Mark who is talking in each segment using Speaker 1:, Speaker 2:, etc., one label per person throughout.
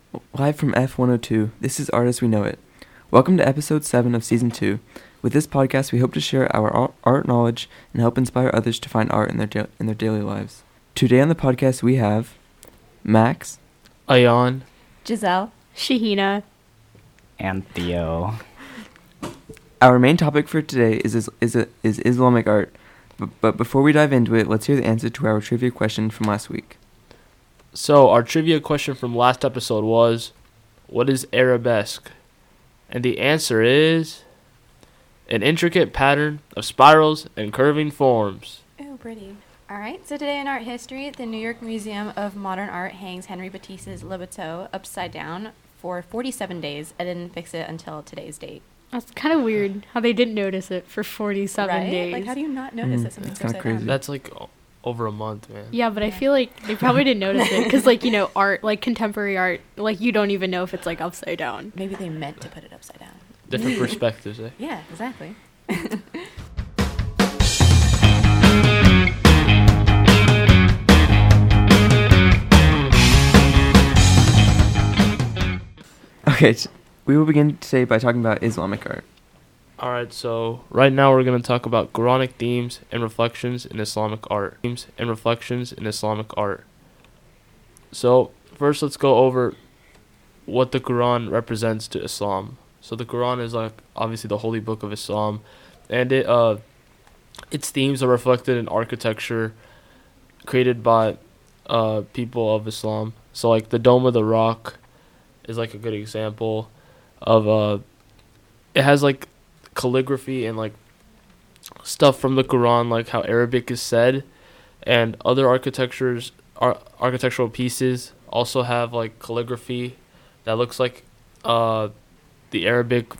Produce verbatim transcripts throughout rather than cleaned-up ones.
Speaker 1: Live from F one oh two, this is Art as We Know It. Welcome to episode seven of season two. With this podcast, we hope to share our art knowledge and help inspire others to find art in their da- in their daily lives. Today on the podcast, we have Max,
Speaker 2: Ayan,
Speaker 3: Giselle,
Speaker 4: Shahina,
Speaker 5: and Theo.
Speaker 1: Our main topic for today is is is, is Islamic art. But, but before we dive into it, let's hear the answer to our trivia question from last week.
Speaker 2: So our trivia question from last episode was, what is arabesque? And the answer is an intricate pattern of spirals and curving forms.
Speaker 3: Ooh, pretty. All right, so today in art history, the New York Museum of Modern Art hangs Henri Matisse's Le Bateau upside down for forty-seven days and didn't fix it until today's date.
Speaker 4: That's kind of weird how they didn't notice it for forty-seven
Speaker 3: right?
Speaker 4: days.
Speaker 3: Like, how do you not notice
Speaker 1: Mm,
Speaker 3: that something's
Speaker 1: that's kinda
Speaker 3: upside
Speaker 1: crazy.
Speaker 3: down?
Speaker 2: That's like o- over a month, man.
Speaker 4: Yeah, but I
Speaker 3: Yeah.
Speaker 4: feel like they probably didn't notice it because, like, you know, art, like contemporary art, like you don't even know if it's like upside down.
Speaker 3: Maybe they meant to put it upside down.
Speaker 2: Different perspectives, eh?
Speaker 3: Yeah, exactly.
Speaker 1: Okay, t- we will begin today by talking about Islamic art.
Speaker 2: Alright, so right now we're going to talk about Quranic themes and reflections in Islamic art. Themes and reflections in Islamic art. So, first let's go over what the Quran represents to Islam. So the Quran is like obviously the holy book of Islam, and it uh its themes are reflected in architecture created by uh people of Islam. So like the Dome of the Rock is like a good example of uh it has like calligraphy and like stuff from the Quran, like how Arabic is said, and other architectures ar- architectural pieces also have like calligraphy that looks like uh the Arabic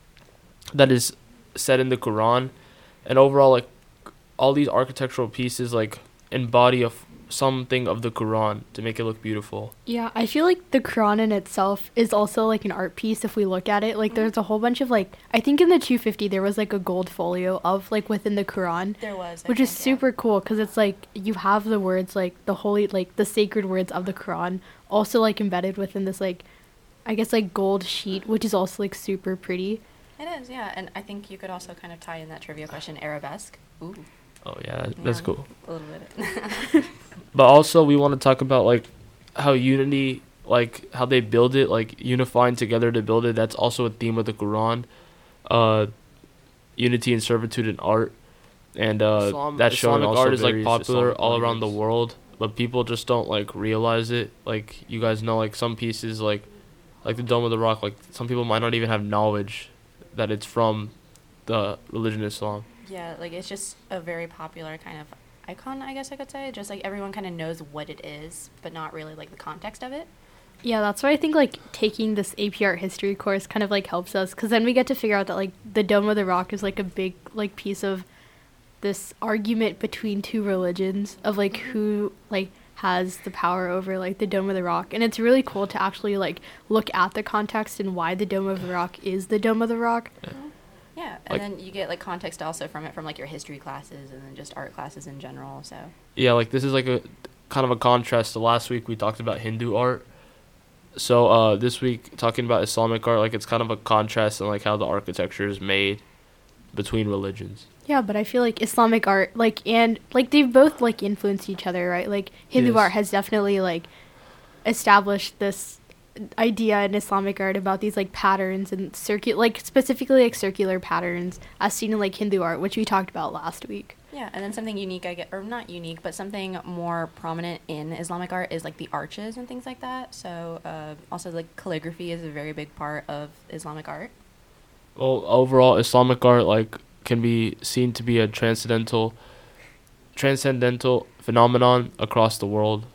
Speaker 2: that is said in the Quran. And overall, like all these architectural pieces like embody a f- something of the Quran to make it look beautiful.
Speaker 4: Yeah, I feel like the Quran in itself is also like an art piece if we look at it. Like there's a whole bunch of like, I think in the two fifty there was like a gold folio of like within the Quran.
Speaker 3: There was. I
Speaker 4: Which is
Speaker 3: think, yeah.
Speaker 4: super cool because it's like you have the words like the holy, like the sacred words of the Quran also like embedded within this like, I guess like gold sheet, which is also like super pretty.
Speaker 3: It is, yeah. And I think you could also kind of tie in that trivia question, arabesque. Ooh.
Speaker 2: Oh yeah, that- that's
Speaker 3: Yeah,
Speaker 2: cool.
Speaker 3: A little bit.
Speaker 2: But also we want to talk about like how unity, like how they build it, like unifying together to build it. That's also a theme of the Quran. Uh, unity and servitude in art, and uh,
Speaker 6: Islam-
Speaker 2: that's shown
Speaker 6: Islamic
Speaker 2: also
Speaker 6: art is, like,
Speaker 2: varies
Speaker 6: popular
Speaker 2: Islamic
Speaker 6: all
Speaker 2: around the
Speaker 6: languages.
Speaker 2: world, but people just don't like realize it. Like you guys know, like some pieces, like like the Dome of the Rock, like some people might not even have knowledge that it's from the religion of Islam.
Speaker 3: Yeah, like it's just a very popular kind of icon, I guess I could say. Just like everyone kind of knows what it is, but not really like the context of it.
Speaker 4: Yeah, that's why I think like taking this A P art history course kind of like helps us because then we get to figure out that like the Dome of the Rock is like a big like piece of this argument between two religions of like who like has the power over like the Dome of the Rock. And it's really cool to actually like look at the context and why the Dome of the Rock is the Dome of the Rock.
Speaker 3: Yeah, and
Speaker 2: Like-
Speaker 3: then you get like context also from it from like your history classes and then just art classes in general. So
Speaker 2: Yeah, like this is like a kind of a contrast to last week we talked about Hindu art. So uh this week talking about Islamic art, like it's kind of a contrast in like how the architecture is made between religions.
Speaker 4: Yeah, but I feel like Islamic art, like, and, like, they've both, like, influenced each other, right? Like, Hindu
Speaker 2: Yes.
Speaker 4: art has definitely, like, established this idea in Islamic art about these, like, patterns and circular, like, specifically, like, circular patterns as seen in, like, Hindu art, which we talked about last week.
Speaker 3: yeah, and then something unique, I get, or not unique, but something more prominent in Islamic art is like the arches and things like that. So uh, also like calligraphy is a very big part of Islamic art.
Speaker 2: Well, overall Islamic art like can be seen to be a transcendental transcendental phenomenon across the world.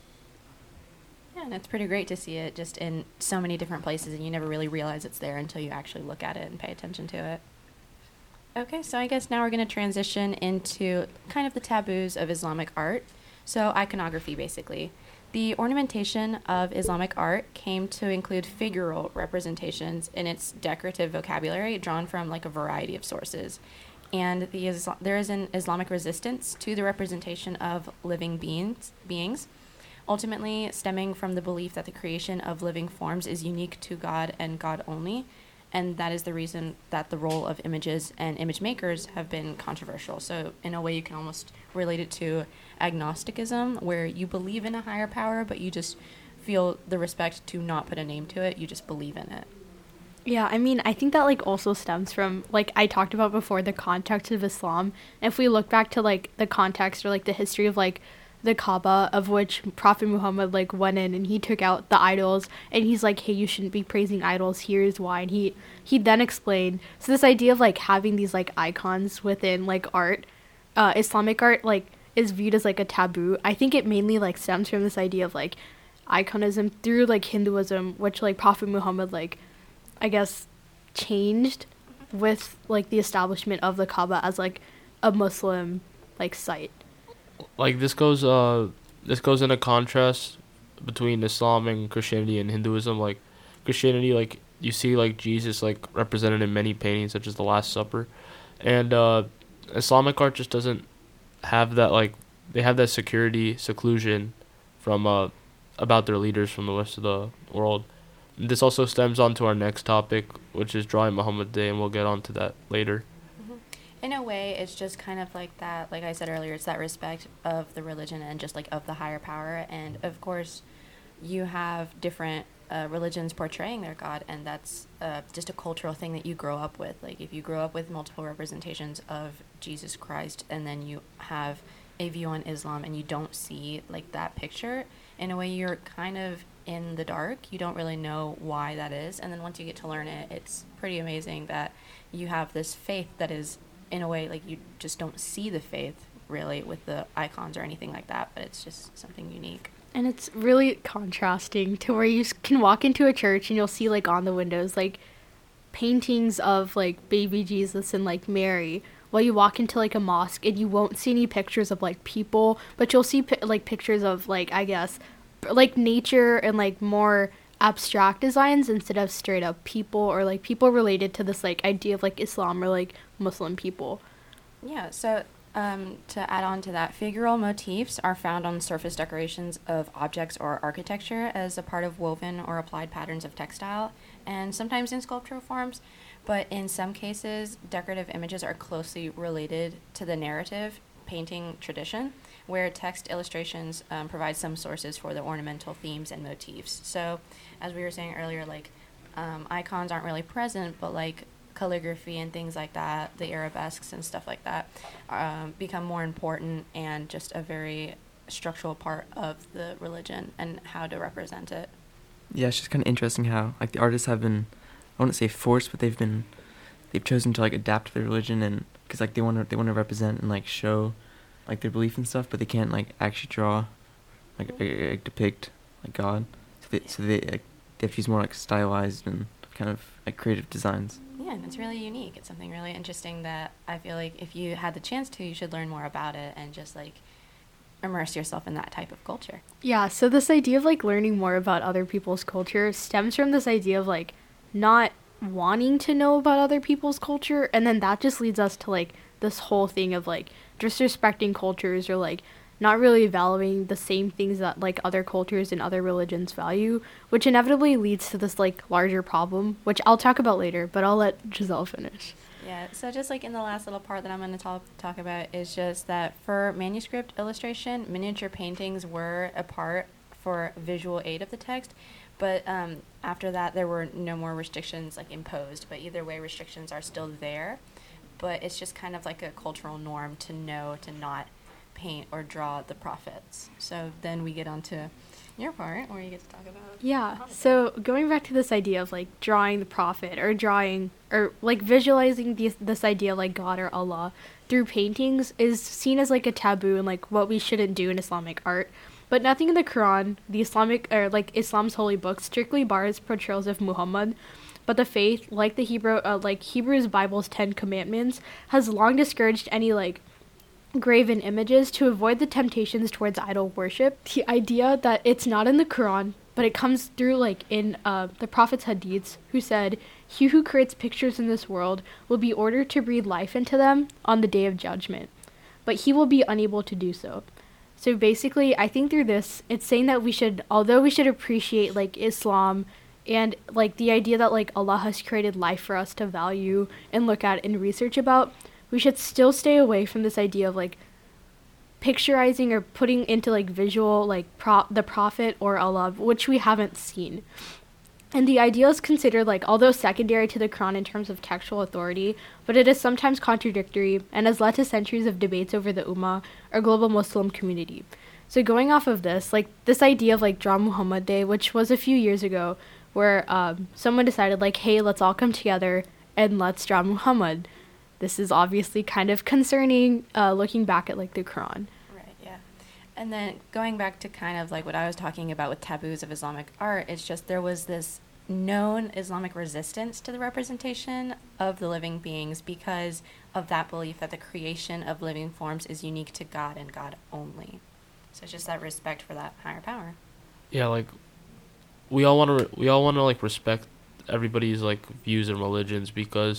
Speaker 3: Yeah, and it's pretty great to see it just in so many different places, and you never really realize it's there until you actually look at it and pay attention to it. Okay, so I guess now we're going to transition into kind of the taboos of Islamic art. So iconography, basically. The ornamentation of Islamic art came to include figural representations in its decorative vocabulary, drawn from like a variety of sources. And the Isla- there is an Islamic resistance to the representation of living beings, beings, ultimately stemming from the belief that the creation of living forms is unique to God and God only. And that is the reason that the role of images and image makers have been controversial. So in a way, you can almost relate it to agnosticism, where you believe in a higher power, but you just feel the respect to not put a name to it. You just believe in it.
Speaker 4: Yeah, I mean, I think that, like, also stems from, like, I talked about before, the context of Islam. If we look back to, like, the context or, like, the history of, like, the Kaaba, of which Prophet Muhammad, like, went in and he took out the idols, and he's like, hey, you shouldn't be praising idols, here's why. And he, he then explained, so this idea of, like, having these, like, icons within, like, art, uh, Islamic art, like, is viewed as, like, a taboo. I think it mainly, like, stems from this idea of, like, iconism through, like, Hinduism, which, like, Prophet Muhammad, like, I guess, changed with, like, the establishment of the Kaaba as, like, a Muslim, like, site.
Speaker 2: Like this goes uh this goes in a contrast between Islam and Christianity and Hinduism. Like Christianity, like you see like Jesus like represented in many paintings such as the Last Supper, and uh Islamic art just doesn't have that. Like they have that security seclusion from uh about their leaders from the rest of the world. This also stems on to our next topic, which is Drawing Muhammad Day, and we'll get on to that later.
Speaker 3: In a way, it's just kind of like that, like I said earlier, it's that respect of the religion and just like of the higher power. And of course, you have different uh, religions portraying their God, and that's uh, just a cultural thing that you grow up with. Like if you grow up with multiple representations of Jesus Christ, and then you have a view on Islam and you don't see like that picture, in a way you're kind of in the dark. You don't really know why that is. And then once you get to learn it, it's pretty amazing that you have this faith that is, in a way, like you just don't see the faith really with the icons or anything like that, but it's just something unique.
Speaker 4: And it's really contrasting to where you s- can walk into a church and you'll see, like, on the windows, like, paintings of, like, baby Jesus and, like, Mary, while you walk into, like, a mosque and you won't see any pictures of, like, people, but you'll see, pi- like, pictures of, like, I guess, like, nature and, like, more abstract designs instead of straight up people, or like people related to this like idea of like Islam or like Muslim people.
Speaker 3: Yeah, so um, to add on to that, figural motifs are found on surface decorations of objects or architecture as a part of woven or applied patterns of textile, and sometimes in sculptural forms, but in some cases, decorative images are closely related to the narrative painting tradition, where text illustrations um, provide some sources for the ornamental themes and motifs. So, as we were saying earlier, like um, icons aren't really present, but like calligraphy and things like that, the arabesques and stuff like that, um, become more important and just a very structural part of the religion and how to represent it.
Speaker 1: Yeah, it's just kind of interesting how like the artists have been, I wouldn't say forced, but they've been, they've chosen to like adapt to their religion, and because like they want to they want to represent and like show like their belief and stuff, but they can't like actually draw, like, uh, like depict like God, so they so they like, they have to use more like stylized and kind of like creative designs.
Speaker 3: Yeah, and it's really unique. It's something really interesting that I feel like if you had the chance to, you should learn more about it and just like immerse yourself in that type of culture.
Speaker 4: Yeah, so this idea of like learning more about other people's culture stems from this idea of like not wanting to know about other people's culture, and then that just leads us to like this whole thing of like disrespecting cultures or like not really valuing the same things that like other cultures and other religions value, which inevitably leads to this like larger problem, which I'll talk about later, but I'll let Giselle finish.
Speaker 3: Yeah, so just like in the last little part that I'm going to talk talk about is just that for manuscript illustration, miniature paintings were a part for visual aid of the text, but um, after that there were no more restrictions like imposed, but either way restrictions are still there, but it's just kind of like a cultural norm to know to not paint or draw the prophets. So then we get on to your part where you get to talk about
Speaker 4: Yeah, so going back to this idea of like drawing the prophet or drawing or like visualizing this, this idea like God or Allah through paintings is seen as like a taboo and like what we shouldn't do in Islamic art. But nothing in the Quran, the Islamic or like Islam's holy book, strictly bars portrayals of Muhammad. But the faith, like the Hebrew, uh, like Hebrews Bible's Ten Commandments, has long discouraged any like graven images to avoid the temptations towards idol worship. The idea that it's not in the Quran, but it comes through like in uh, the Prophet's hadiths, who said, "He who creates pictures in this world will be ordered to breathe life into them on the day of judgment, but he will be unable to do so." So basically, I think through this, it's saying that we should, although we should appreciate like Islam and like the idea that like Allah has created life for us to value and look at and research about, we should still stay away from this idea of like picturizing or putting into like visual like pro- the Prophet or Allah, which we haven't seen. And the idea is considered like although secondary to the Quran in terms of textual authority, but it is sometimes contradictory and has led to centuries of debates over the Ummah or global Muslim community. So going off of this, like this idea of like Draw Muhammad Day, which was a few years ago, where um, someone decided like, hey, let's all come together and let's draw Muhammad. This is obviously kind of concerning uh, looking back at like the Quran.
Speaker 3: Right, yeah. And then going back to kind of like what I was talking about with taboos of Islamic art, it's just there was this known Islamic resistance to the representation of the living beings because of that belief that the creation of living forms is unique to God and God only. So it's just that respect for that higher power.
Speaker 2: Yeah, like we all want to re- we all want to like respect everybody's like views and religions because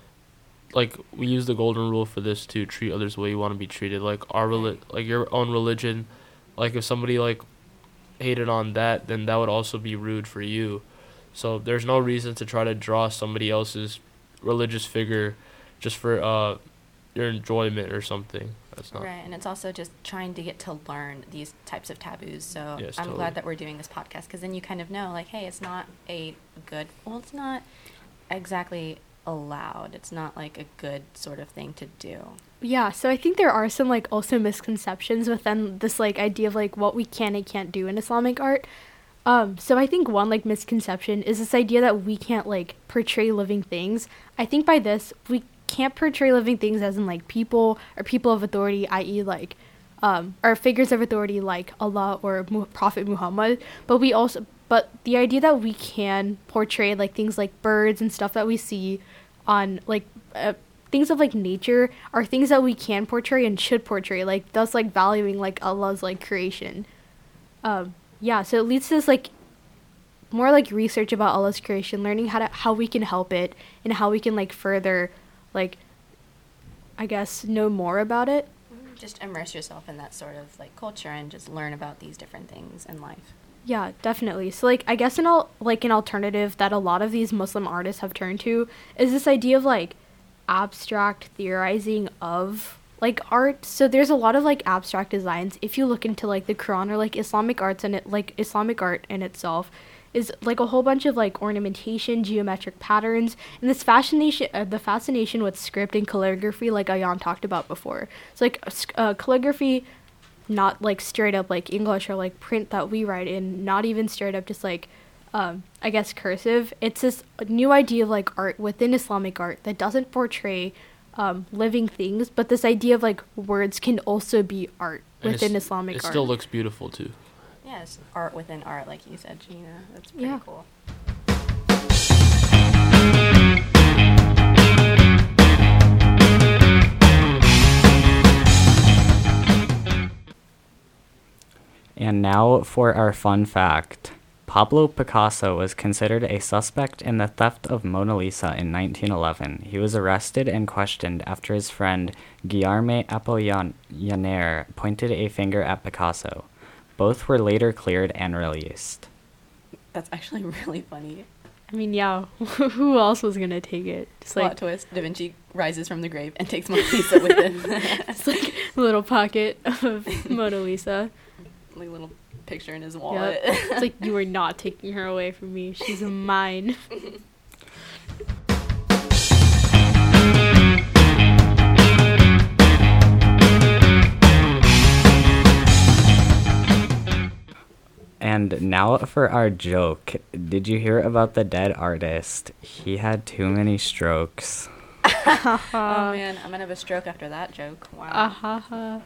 Speaker 2: like we use the golden rule for this to treat others the way you want to be treated. Like our reli- like your own religion, like if somebody like hated on that, then that would also be rude for you. So there's no reason to try to draw somebody else's religious figure just for uh your enjoyment or something. That's not
Speaker 3: Right, and it's also just trying to get to learn these types of taboos. So
Speaker 2: Yes,
Speaker 3: I'm
Speaker 2: totally.
Speaker 3: glad that we're doing this podcast because then you kind of know, like, hey, it's not a good, well, it's not exactly allowed. It's not like a good sort of thing to do.
Speaker 4: Yeah, so I think there are some like also misconceptions within this like idea of like what we can and can't do in Islamic art. Um, so I think one like misconception is this idea that we can't like portray living things. I think by this we can't portray living things as in like people or people of authority, that is like um, or figures of authority like Allah or Mu- Prophet Muhammad. But we also, but the idea that we can portray like things like birds and stuff that we see on like uh, things of like nature are things that we can portray and should portray, like thus like valuing like Allah's like creation. Um, yeah, so it leads to this like more like research about Allah's creation, learning how to how we can help it and how we can like further like I guess know more about it.
Speaker 3: Just immerse yourself in that sort of like culture and just learn about these different things in life.
Speaker 4: Yeah, definitely. So like I guess an al- like an alternative that a lot of these Muslim artists have turned to is this idea of like abstract theorizing of like art. So there's a lot of like abstract designs if you look into like the Quran or like Islamic arts and it like Islamic art in itself is like a whole bunch of like ornamentation, geometric patterns, and this fascination uh, the fascination with script and calligraphy like Ayan talked about before. So like uh, calligraphy, not like straight up like English or like print that we write in, not even straight up just like um, I guess cursive. It's this new idea of like art within Islamic art that doesn't portray um, living things, but this idea of like words can also be art
Speaker 2: And
Speaker 4: within
Speaker 2: it's-
Speaker 4: Islamic
Speaker 2: It
Speaker 4: art.
Speaker 2: still looks beautiful too.
Speaker 3: Yes, art within art, like you said, Gina. That's pretty
Speaker 4: Yeah.
Speaker 3: cool.
Speaker 5: And now for our fun fact. Pablo Picasso was considered a suspect in the theft of Mona Lisa in nineteen eleven. He was arrested and questioned after his friend Guillermo Apollinaire pointed a finger at Picasso. Both were later cleared and released.
Speaker 3: That's actually really funny.
Speaker 4: I mean, yeah, who else was gonna take it? Just
Speaker 3: Plot
Speaker 4: like
Speaker 3: twist, Da Vinci rises from the grave and takes Mona Lisa with him.
Speaker 4: it's like a little pocket of Mona Lisa.
Speaker 3: Like a little picture in his wallet.
Speaker 4: Yep. It's like you are not taking her away from me. She's mine.
Speaker 5: And now for our joke. Did you hear about the dead artist? He had too many strokes.
Speaker 3: Oh man, I'm gonna have a stroke after that joke. Wow.
Speaker 4: Ah ha ha.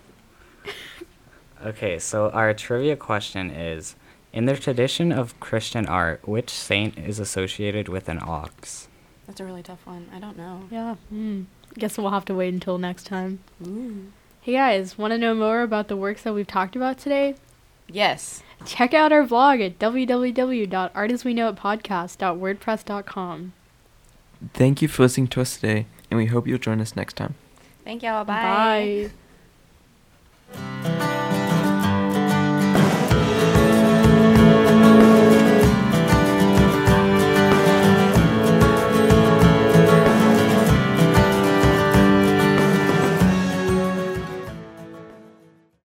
Speaker 5: Okay, so our trivia question is, in the tradition of Christian art, which saint is associated with an ox?
Speaker 3: That's a really tough one. I don't know.
Speaker 4: Yeah. Mm. Guess we'll have to wait until next time.
Speaker 3: Ooh.
Speaker 4: Hey guys, want to know more about the works that we've talked about today?
Speaker 3: Yes.
Speaker 4: Check out our blog at w w w dot art as we know it podcast dot wordpress dot com.
Speaker 1: Thank you for listening to us today, and we hope you'll join us next time.
Speaker 3: Thank y'all. Bye.
Speaker 4: Bye.